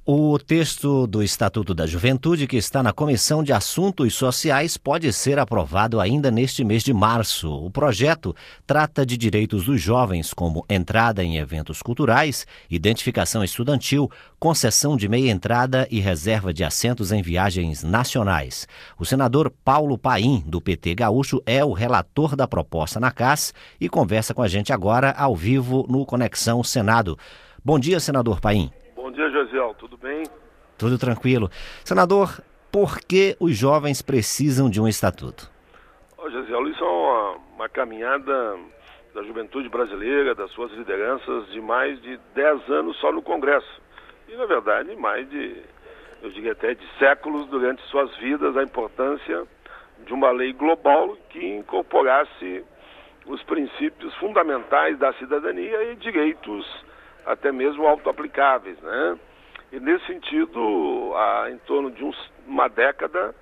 O texto do Estatuto da Juventude, que está na Comissão de Assuntos Sociais, pode ser aprovado ainda neste mês de março. O projeto trata de direitos dos jovens, como entrada em eventos culturais, identificação estudantil, concessão de meia entrada e reserva de assentos em viagens nacionais. O senador Paulo Paim, do PT Gaúcho, é o relator da proposta na CAS e conversa com a gente agora ao vivo no Conexão Senado. Bom dia, senador Paim. Bom dia, Josiel. Tudo bem? Tudo tranquilo. Senador, por que os jovens precisam de um estatuto? Josiel, isso é uma caminhada da juventude brasileira, das suas lideranças, de mais de 10 anos só no Congresso. E, na verdade, mais de, eu diria até de séculos durante suas vidas, a importância de uma lei global que incorporasse os princípios fundamentais da cidadania e direitos até mesmo autoaplicáveis, né? E nesse sentido, em torno de uma década,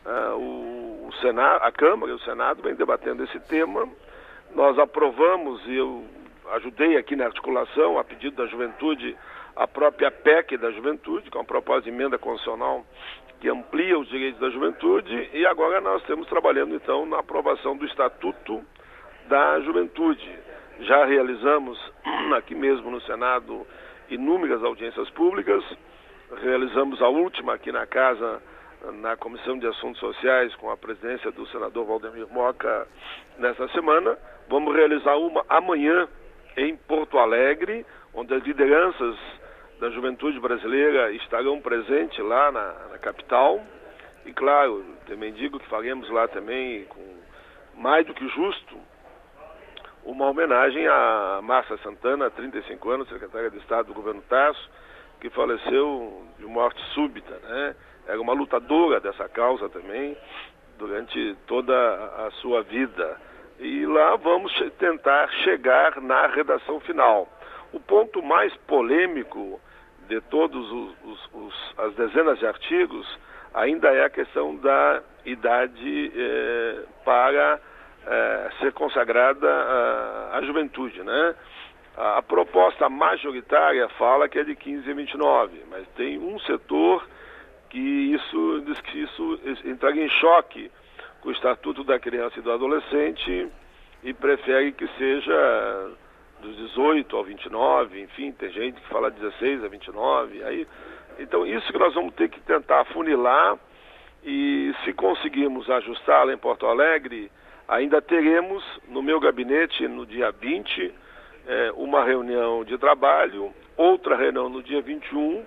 o Senado, a Câmara e o Senado vem debatendo esse tema. Nós aprovamos, e eu ajudei aqui na articulação, a pedido da juventude, a própria PEC da juventude, que é uma proposta de emenda constitucional que amplia os direitos da juventude, e agora nós estamos trabalhando, então, na aprovação do Estatuto da Juventude. Já realizamos aqui mesmo no Senado inúmeras audiências públicas, realizamos a última aqui na Casa, na Comissão de Assuntos Sociais, com a presidência do senador Valdemir Moca nessa semana. Vamos realizar uma amanhã em Porto Alegre, onde as lideranças da juventude brasileira estarão presentes lá na capital. E claro, também digo que faremos lá também, com mais do que justo, uma homenagem a Márcia Santana, 35 anos, secretária de Estado do governo Tasso, que faleceu de morte súbita, né? Era uma lutadora dessa causa também, durante toda a sua vida. E lá vamos tentar chegar na redação final. O ponto mais polêmico de todos as dezenas de artigos ainda é a questão da idade para ser consagrada à juventude, né? A proposta majoritária fala que é de 15 a 29, mas tem um setor que diz que isso entraria em choque com o Estatuto da Criança e do Adolescente e prefere que seja dos 18 ao 29, enfim, tem gente que fala 16 a 29, aí, então isso que nós vamos ter que tentar afunilar, e se conseguirmos ajustar lá em Porto Alegre, ainda teremos no meu gabinete no dia 20 uma reunião de trabalho, outra reunião no dia 21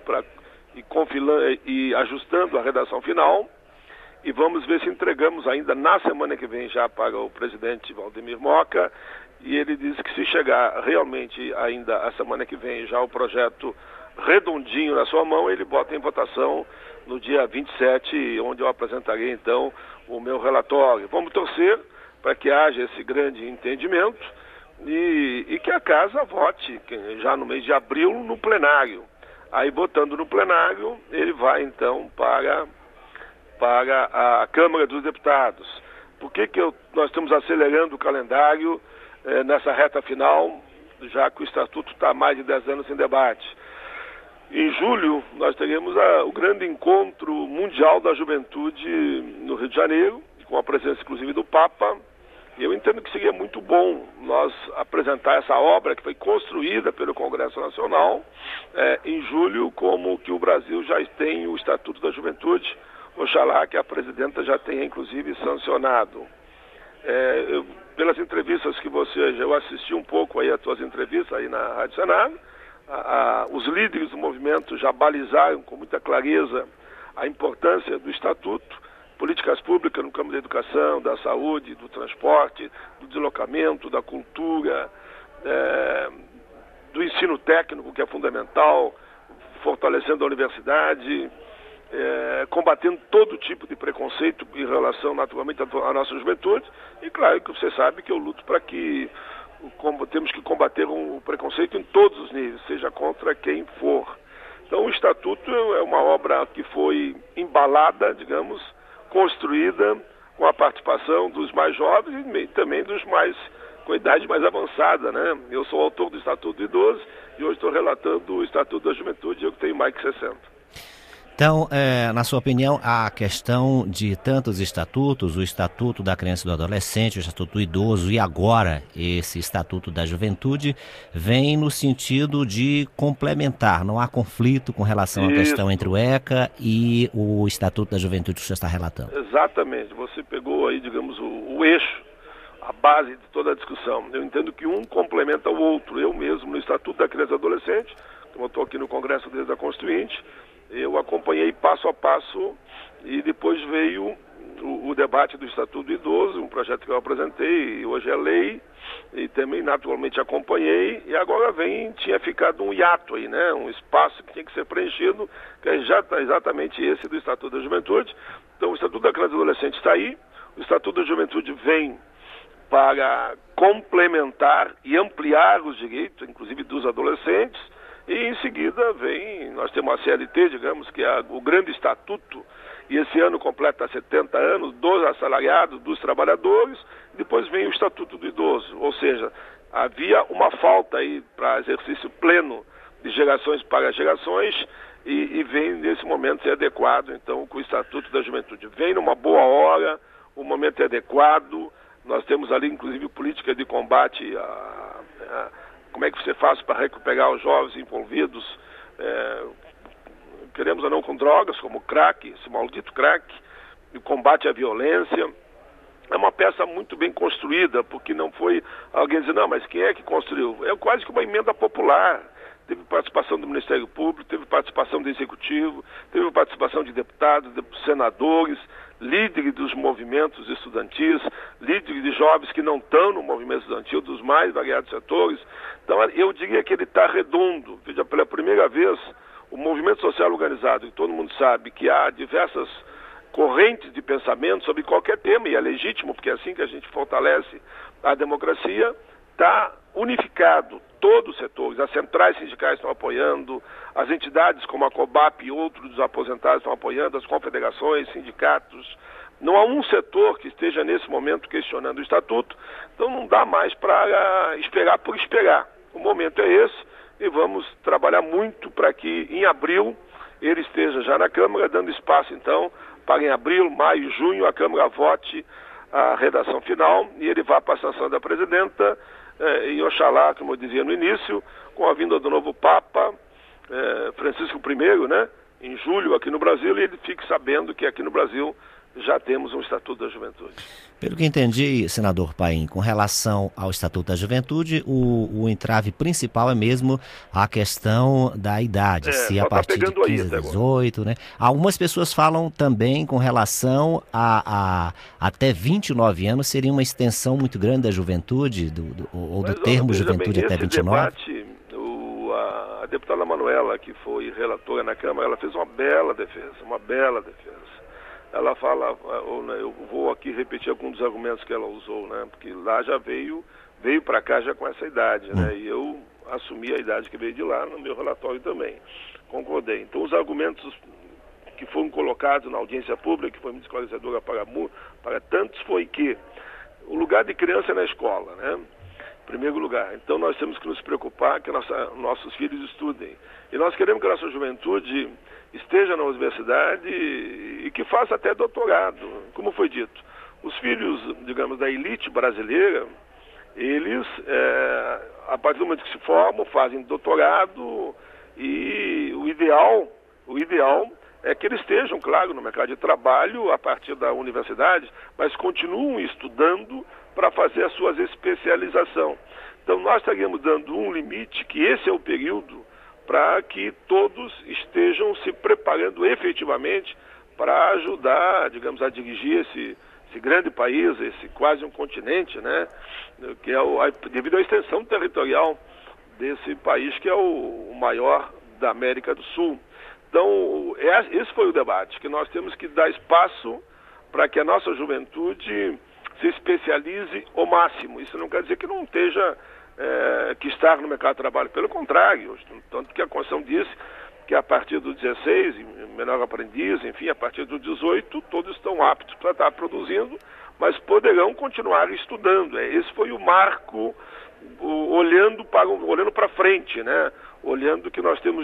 e ajustando a redação final, e vamos ver se entregamos ainda na semana que vem já para o presidente Valdemir Moca, e ele disse que se chegar realmente ainda a semana que vem já o projeto redondinho na sua mão, ele bota em votação no dia 27, onde eu apresentarei então o meu relatório. Vamos torcer para que haja esse grande entendimento e que a Casa vote já no mês de abril no plenário. Aí, votando no plenário, ele vai então para a Câmara dos Deputados. Por que nós estamos acelerando o calendário nessa reta final, já que o Estatuto está há mais de 10 anos em debate? Em julho, nós teremos o grande encontro mundial da juventude no Rio de Janeiro, com a presença inclusive do Papa. Eu entendo que seria muito bom nós apresentar essa obra que foi construída pelo Congresso Nacional em julho, como que o Brasil já tem o Estatuto da Juventude. Oxalá que a presidenta já tenha inclusive sancionado. Pelas entrevistas que eu assisti um pouco aí as suas entrevistas aí na Rádio Senado, os líderes do movimento já balizaram com muita clareza a importância do Estatuto, políticas públicas no campo da educação, da saúde, do transporte, do deslocamento, da cultura, do ensino técnico, que é fundamental, fortalecendo a universidade, combatendo todo tipo de preconceito em relação, naturalmente, à nossa juventude. E claro que você sabe que eu luto para que temos que combater o preconceito em todos os níveis, seja contra quem for. Então o Estatuto é uma obra que foi embalada, digamos, construída com a participação dos mais jovens e também dos mais com idade mais avançada, né? Eu sou autor do Estatuto do Idoso e hoje estou relatando o Estatuto da Juventude, eu que tenho mais que 60. Então, na sua opinião, a questão de tantos estatutos, o Estatuto da Criança e do Adolescente, o Estatuto do Idoso e agora esse Estatuto da Juventude, vem no sentido de complementar, não há conflito com relação à questão entre o ECA e o Estatuto da Juventude que o senhor está relatando. Exatamente, você pegou aí, digamos, o eixo, a base de toda a discussão. Eu entendo que um complementa o outro. Eu mesmo, no Estatuto da Criança e do Adolescente, como eu estou aqui no Congresso desde a Constituinte, eu acompanhei passo a passo e depois veio o debate do Estatuto do Idoso, um projeto que eu apresentei, hoje é lei, e também naturalmente acompanhei, e agora tinha ficado um hiato aí, né? Um espaço que tinha que ser preenchido, que é exatamente esse do Estatuto da Juventude. Então o Estatuto da Criança e do Adolescente está aí, o Estatuto da Juventude vem para complementar e ampliar os direitos, inclusive dos adolescentes, e em seguida nós temos a CLT, digamos, que é o grande estatuto, e esse ano completa 70 anos, dos assalariados, dos trabalhadores, depois vem o Estatuto do Idoso, ou seja, havia uma falta aí para exercício pleno de gerações para gerações, e vem nesse momento ser adequado, então, com o Estatuto da Juventude. Vem numa boa hora, o momento é adequado, nós temos ali, inclusive, política de combate como é que você faz para recuperar os jovens envolvidos, queremos ou não, com drogas, como o crack, esse maldito crack, e o combate à violência. É uma peça muito bem construída, porque não foi alguém dizer, não, mas quem é que construiu? É quase que uma emenda popular. Teve participação do Ministério Público, teve participação do Executivo, teve participação de deputados, de senadores, líderes dos movimentos estudantis, líderes de jovens que não estão no movimento estudantil, dos mais variados setores. Então, eu diria que ele está redondo. Veja, pela primeira vez, o movimento social organizado, que todo mundo sabe que há diversas correntes de pensamento sobre qualquer tema, e é legítimo, porque é assim que a gente fortalece a democracia, está unificado, todos os setores, as centrais sindicais estão apoiando, as entidades como a COBAP e outros dos aposentados estão apoiando, as confederações, sindicatos. Não há um setor que esteja nesse momento questionando o Estatuto, então não dá mais para esperar por esperar. O momento é esse e vamos trabalhar muito para que em abril ele esteja já na Câmara, dando espaço então para em abril, maio, junho a Câmara vote a redação final e ele vá para a sanção da presidenta, e oxalá, como eu dizia no início, com a vinda do novo Papa, Francisco I, né, em julho aqui no Brasil, e ele fique sabendo que aqui no Brasil já temos um Estatuto da Juventude. Pelo que entendi, senador Paim, com relação ao Estatuto da Juventude, o entrave principal é mesmo a questão da idade, se a partir de 15 a 18, né? Algumas pessoas falam também com relação a até 29 anos seria uma extensão muito grande da juventude, do termo juventude até 29. Debate, a deputada Manuela, que foi relatora na Câmara, ela fez uma bela defesa. Ela fala, eu vou aqui repetir alguns dos argumentos que ela usou, né? Porque lá já veio para cá já com essa idade, né? E eu assumi a idade que veio de lá no meu relatório também. Concordei. Então os argumentos que foram colocados na audiência pública, que foi muito esclarecedora para tantos, foi que o lugar de criança é na escola, né? Em primeiro lugar. Então nós temos que nos preocupar que nossos filhos estudem. E nós queremos que a nossa juventude esteja na universidade e que faça até doutorado. Como foi dito, os filhos, digamos, da elite brasileira, eles, a partir do momento que se formam, fazem doutorado e o ideal é que eles estejam, claro, no mercado de trabalho a partir da universidade, mas continuam estudando para fazer a sua especialização. Então nós estaríamos dando um limite, que esse é o período para que todos estejam se preparando efetivamente para ajudar, digamos, a dirigir esse grande país, esse quase um continente, né? Que é devido à extensão territorial desse país, que é o maior da América do Sul. Então, esse foi o debate, que nós temos que dar espaço para que a nossa juventude se especialize ao máximo. Isso não quer dizer que não esteja que estar no mercado de trabalho, pelo contrário, tanto que a Constituição diz que a partir do 16, menor aprendiz, enfim, a partir do 18, todos estão aptos para estar produzindo, mas poderão continuar estudando. Esse foi o marco, olhando para frente, né? Olhando que nós temos de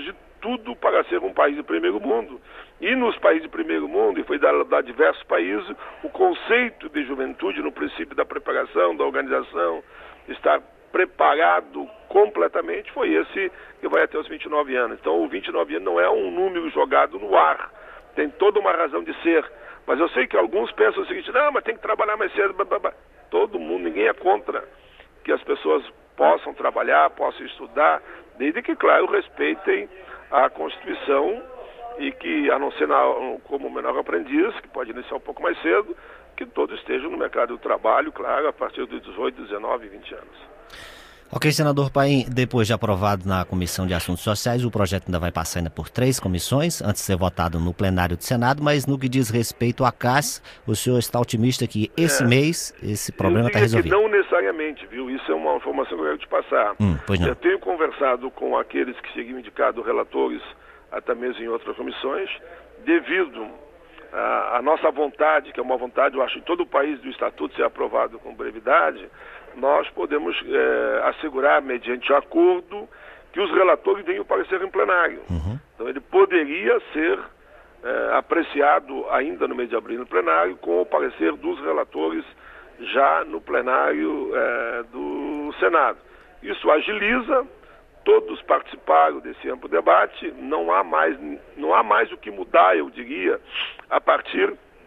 tudo para ser um país de primeiro mundo. E nos países de primeiro mundo, e foi dado a diversos países, o conceito de juventude no princípio da preparação, da organização, estar preparado completamente, foi esse que vai até os 29 anos. Então, o 29 anos não é um número jogado no ar, tem toda uma razão de ser. Mas eu sei que alguns pensam o seguinte: não, mas tem que trabalhar mais cedo. Blá, blá, blá. Todo mundo, ninguém é contra que as pessoas possam trabalhar, possam estudar, desde que, claro, respeitem a Constituição e que, a não ser como menor aprendiz, que pode iniciar um pouco mais cedo, que todos estejam no mercado do trabalho, claro, a partir dos 18, 19 e 20 anos. Ok, senador Paim, depois de aprovado na Comissão de Assuntos Sociais, o projeto ainda vai passar ainda por 3 comissões, antes de ser votado no plenário do Senado, mas no que diz respeito à CAS, o senhor está otimista que esse mês esse problema está resolvido? Não necessariamente, viu? Isso é uma informação que eu quero te passar. Pois não. Eu tenho conversado com aqueles que seriam indicados relatores, até mesmo em outras comissões, devido à nossa vontade, que é uma vontade, eu acho, em todo o país do Estatuto ser aprovado com brevidade, nós podemos assegurar, mediante acordo, que os relatores venham parecer em plenário. Então ele poderia ser apreciado ainda no mês de abril no plenário, com o parecer dos relatores já no plenário do Senado. Isso agiliza, todos participaram desse amplo debate, não há mais o que mudar, eu diria, a partir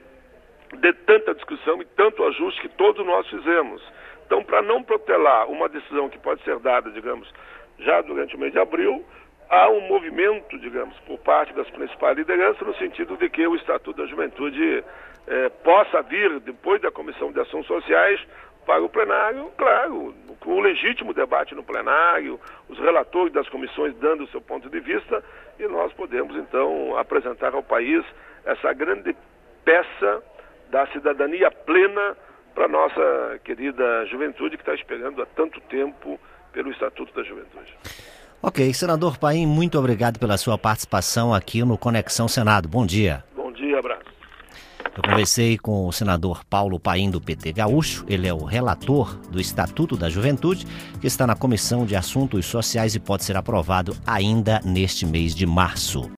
de tanta discussão e tanto ajuste que todos nós fizemos. Então, para não protelar uma decisão que pode ser dada, digamos, já durante o mês de abril, há um movimento, digamos, por parte das principais lideranças, no sentido de que o Estatuto da Juventude possa vir, depois da Comissão de Assuntos Sociais, para o plenário, claro, com o legítimo debate no plenário, os relatores das comissões dando o seu ponto de vista, e nós podemos, então, apresentar ao país essa grande peça da cidadania plena para a nossa querida juventude que está esperando há tanto tempo pelo Estatuto da Juventude. Ok, senador Paim, muito obrigado pela sua participação aqui no Conexão Senado. Bom dia. Bom dia, abraço. Eu conversei com o senador Paulo Paim, do PT Gaúcho. Ele é o relator do Estatuto da Juventude, que está na Comissão de Assuntos Sociais e pode ser aprovado ainda neste mês de março.